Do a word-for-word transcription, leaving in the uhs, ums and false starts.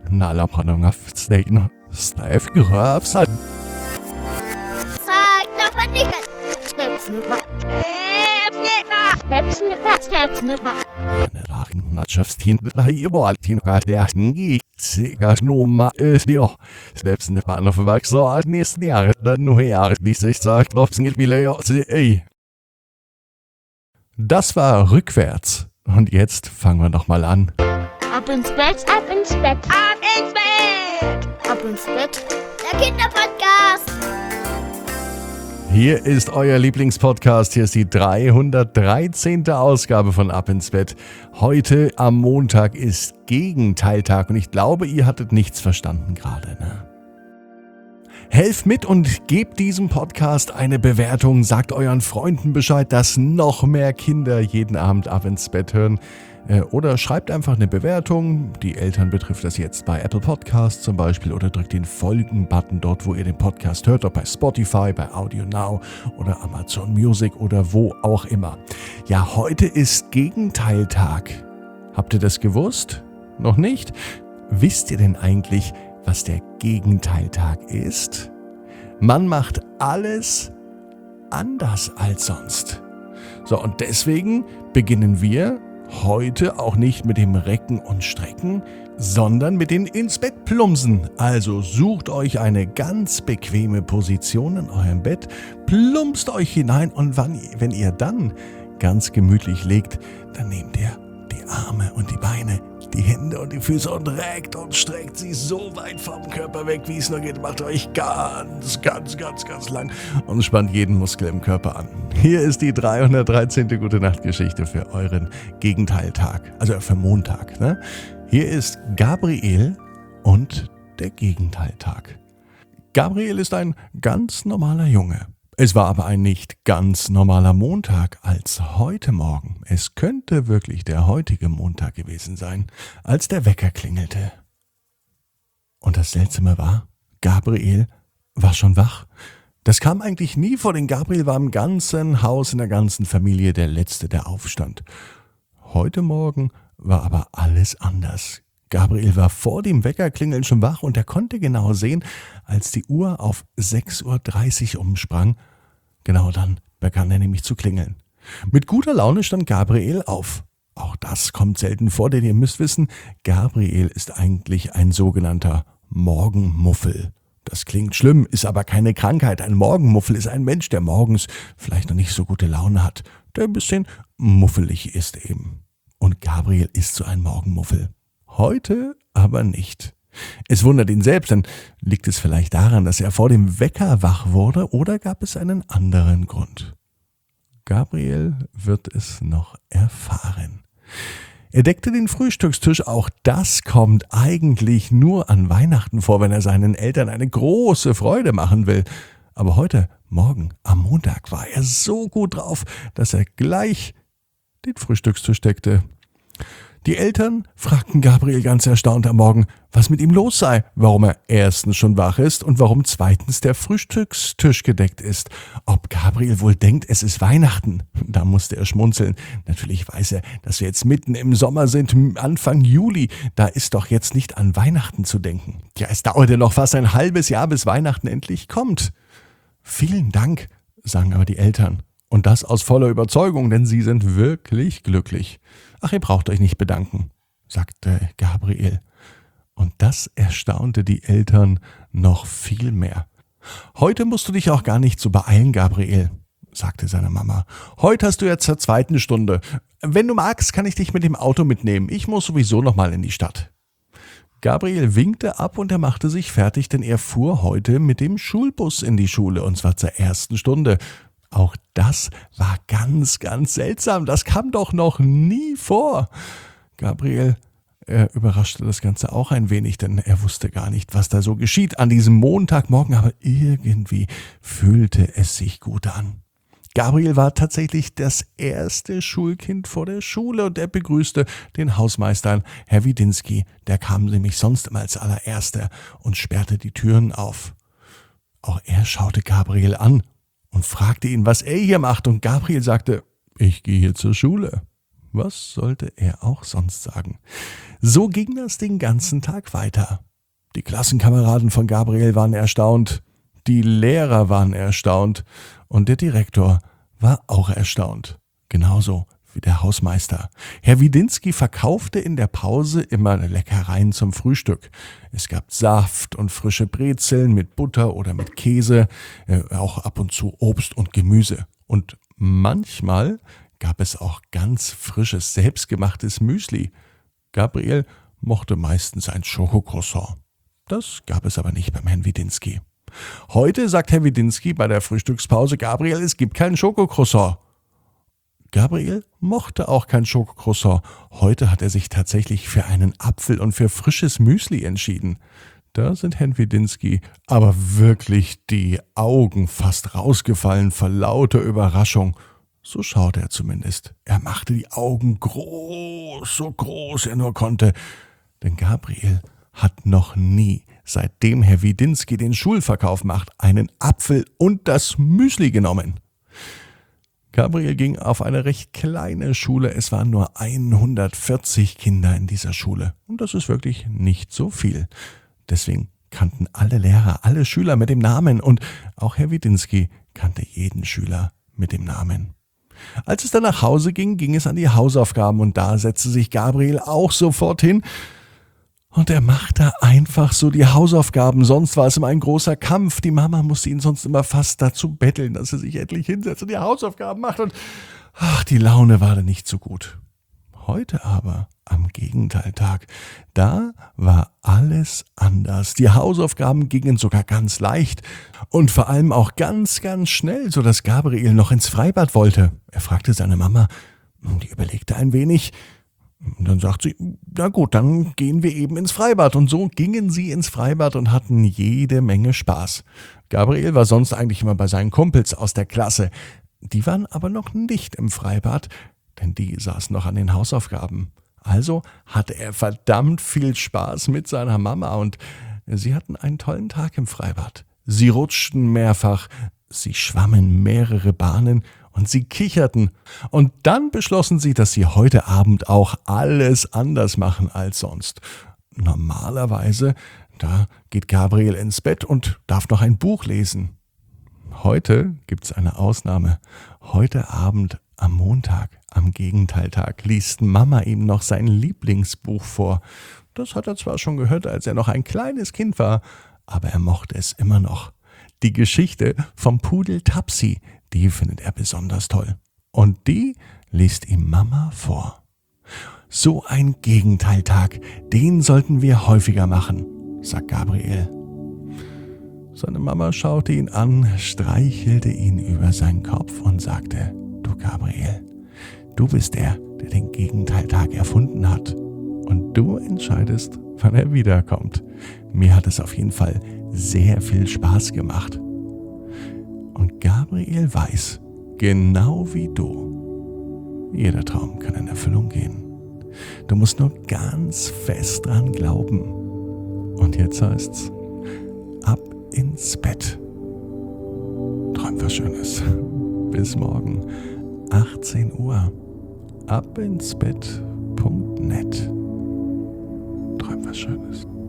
Nalapanunga Snake Steve Grafs. Sag doch mal nicht. Nachtschaftsin Lahibaltin Rading Sigas Noma ist ja. Selbst eine Panne verwachsen als nächsten Jahr. Dann nur Jahre, wie sich sagt, läuft es nicht wie Leo. Das war rückwärts. Und jetzt fangen wir noch mal an. Ab ins Bett, ab ins Bett, ab ins Bett, ab ins Bett. Der Kinderpodcast. Hier ist euer Lieblingspodcast. Hier ist die dreihundertdreizehnte Ausgabe von Ab ins Bett. Heute am Montag ist Gegenteiltag und ich glaube, ihr hattet nichts verstanden gerade, ne? Helft mit und gebt diesem Podcast eine Bewertung. Sagt euren Freunden Bescheid, dass noch mehr Kinder jeden Abend Ab ins Bett hören. Oder schreibt einfach eine Bewertung. Die Eltern betrifft das jetzt bei Apple Podcasts zum Beispiel. Oder drückt den Folgen-Button dort, wo ihr den Podcast hört. Ob bei Spotify, bei Audio Now oder Amazon Music oder wo auch immer. Ja, heute ist Gegenteiltag. Habt ihr das gewusst? Noch nicht? Wisst ihr denn eigentlich, was der Gegenteiltag ist? Man macht alles anders als sonst. So, und deswegen beginnen wir heute auch nicht mit dem Recken und Strecken, sondern mit den ins Bett plumpsen. Also sucht euch eine ganz bequeme Position in eurem Bett, plumpst euch hinein und wenn ihr dann ganz gemütlich legt, dann nehmt ihr die Arme und die Beine, die Hände und die Füße und reckt und streckt sie so weit vom Körper weg, wie es nur geht. Macht euch ganz, ganz, ganz, ganz lang und spannt jeden Muskel im Körper an. Hier ist die dreihundertdreizehnte Gute-Nacht-Geschichte für euren Gegenteiltag, also für Montag. Ne? Hier ist Gabriel und der Gegenteiltag. Gabriel ist ein ganz normaler Junge. Es war aber ein nicht ganz normaler Montag als heute Morgen. Es könnte wirklich der heutige Montag gewesen sein, als der Wecker klingelte. Und das Seltsame war, Gabriel war schon wach. Das kam eigentlich nie vor, denn Gabriel war im ganzen Haus, in der ganzen Familie der Letzte, der aufstand. Heute Morgen war aber alles anders. Gabriel war vor dem Weckerklingeln schon wach und er konnte genau sehen, als die Uhr auf sechs Uhr dreißig umsprang. Genau dann begann er nämlich zu klingeln. Mit guter Laune stand Gabriel auf. Auch das kommt selten vor, denn ihr müsst wissen, Gabriel ist eigentlich ein sogenannter Morgenmuffel. Das klingt schlimm, ist aber keine Krankheit. Ein Morgenmuffel ist ein Mensch, der morgens vielleicht noch nicht so gute Laune hat, der ein bisschen muffelig ist eben. Und Gabriel ist so ein Morgenmuffel. Heute aber nicht. Es wundert ihn selbst, dann liegt es vielleicht daran, dass er vor dem Wecker wach wurde, oder gab es einen anderen Grund? Gabriel wird es noch erfahren. Er deckte den Frühstückstisch, auch das kommt eigentlich nur an Weihnachten vor, wenn er seinen Eltern eine große Freude machen will. Aber heute Morgen, am Montag, war er so gut drauf, dass er gleich den Frühstückstisch deckte. Die Eltern fragten Gabriel ganz erstaunt am Morgen, was mit ihm los sei, warum er erstens schon wach ist und warum zweitens der Frühstückstisch gedeckt ist. Ob Gabriel wohl denkt, es ist Weihnachten? Da musste er schmunzeln. Natürlich weiß er, dass wir jetzt mitten im Sommer sind, Anfang Juli. Da ist doch jetzt nicht an Weihnachten zu denken. Ja, es dauerte noch fast ein halbes Jahr, bis Weihnachten endlich kommt. Vielen Dank, sagen aber die Eltern. Und das aus voller Überzeugung, denn sie sind wirklich glücklich. Ach, ihr braucht euch nicht bedanken, sagte Gabriel. Und das erstaunte die Eltern noch viel mehr. Heute musst du dich auch gar nicht so beeilen, Gabriel, sagte seine Mama. Heute hast du ja zur zweiten Stunde. Wenn du magst, kann ich dich mit dem Auto mitnehmen. Ich muss sowieso noch mal in die Stadt. Gabriel winkte ab und er machte sich fertig, denn er fuhr heute mit dem Schulbus in die Schule, und zwar zur ersten Stunde. Auch das war ganz, ganz seltsam. Das kam doch noch nie vor. Gabriel äh, überraschte das Ganze auch ein wenig, denn er wusste gar nicht, was da so geschieht an diesem Montagmorgen, aber irgendwie fühlte es sich gut an. Gabriel war tatsächlich das erste Schulkind vor der Schule und er begrüßte den Hausmeister, Herr Widinski. Der kam nämlich sonst immer als allererster und sperrte die Türen auf. Auch er schaute Gabriel an und fragte ihn, was er hier macht, und Gabriel sagte, ich gehe hier zur Schule. Was sollte er auch sonst sagen? So ging das den ganzen Tag weiter. Die Klassenkameraden von Gabriel waren erstaunt, die Lehrer waren erstaunt und der Direktor war auch erstaunt. Genauso wie der Hausmeister. Herr Widinski verkaufte in der Pause immer Leckereien zum Frühstück. Es gab Saft und frische Brezeln mit Butter oder mit Käse, äh, auch ab und zu Obst und Gemüse. Und manchmal gab es auch ganz frisches, selbstgemachtes Müsli. Gabriel mochte meistens ein Schokocroissant. Das gab es aber nicht beim Herrn Widinski. Heute sagt Herr Widinski bei der Frühstückspause: Gabriel, es gibt kein Schokocroissant. Gabriel mochte auch kein Schokocroissant. Heute hat er sich tatsächlich für einen Apfel und für frisches Müsli entschieden. Da sind Herrn Widinski aber wirklich die Augen fast rausgefallen vor lauter Überraschung. So schaute er zumindest. Er machte die Augen groß, so groß er nur konnte. Denn Gabriel hat noch nie, seitdem Herr Widinski den Schulverkauf macht, einen Apfel und das Müsli genommen. Gabriel ging auf eine recht kleine Schule. Es waren nur hundertvierzig Kinder in dieser Schule. Und das ist wirklich nicht so viel. Deswegen kannten alle Lehrer, alle Schüler mit dem Namen. Und auch Herr Widinski kannte jeden Schüler mit dem Namen. Als es dann nach Hause ging, ging es an die Hausaufgaben. Und da setzte sich Gabriel auch sofort hin. Und er machte einfach so die Hausaufgaben. Sonst war es immer ein großer Kampf. Die Mama musste ihn sonst immer fast dazu betteln, dass er sich endlich hinsetzt und die Hausaufgaben macht. Und ach, die Laune war dann nicht so gut. Heute aber, am Gegenteiltag, da war alles anders. Die Hausaufgaben gingen sogar ganz leicht und vor allem auch ganz, ganz schnell, sodass Gabriel noch ins Freibad wollte. Er fragte seine Mama, die überlegte ein wenig. Und dann sagt sie, na gut, dann gehen wir eben ins Freibad. Und so gingen sie ins Freibad und hatten jede Menge Spaß. Gabriel war sonst eigentlich immer bei seinen Kumpels aus der Klasse. Die waren aber noch nicht im Freibad, denn die saßen noch an den Hausaufgaben. Also hatte er verdammt viel Spaß mit seiner Mama und sie hatten einen tollen Tag im Freibad. Sie rutschten mehrfach, sie schwammen mehrere Bahnen und sie kicherten. Und dann beschlossen sie, dass sie heute Abend auch alles anders machen als sonst. Normalerweise, da geht Gabriel ins Bett und darf noch ein Buch lesen. Heute gibt's eine Ausnahme. Heute Abend am Montag, am Gegenteiltag, liest Mama ihm noch sein Lieblingsbuch vor. Das hat er zwar schon gehört, als er noch ein kleines Kind war, aber er mochte es immer noch. Die Geschichte vom Pudel Tapsi, die findet er besonders toll. Und die liest ihm Mama vor. So ein Gegenteiltag, den sollten wir häufiger machen, sagt Gabriel. Seine Mama schaute ihn an, streichelte ihn über seinen Kopf und sagte, du Gabriel, du bist der, der den Gegenteiltag erfunden hat. Und du entscheidest, wann er wiederkommt. Mir hat es auf jeden Fall sehr viel Spaß gemacht. Und Gabriel weiß, genau wie du, jeder Traum kann in Erfüllung gehen. Du musst nur ganz fest dran glauben. Und jetzt heißt's, ab ins Bett. Träum was Schönes. Bis morgen, achtzehn Uhr. abinsbett punkt net. Träum was Schönes.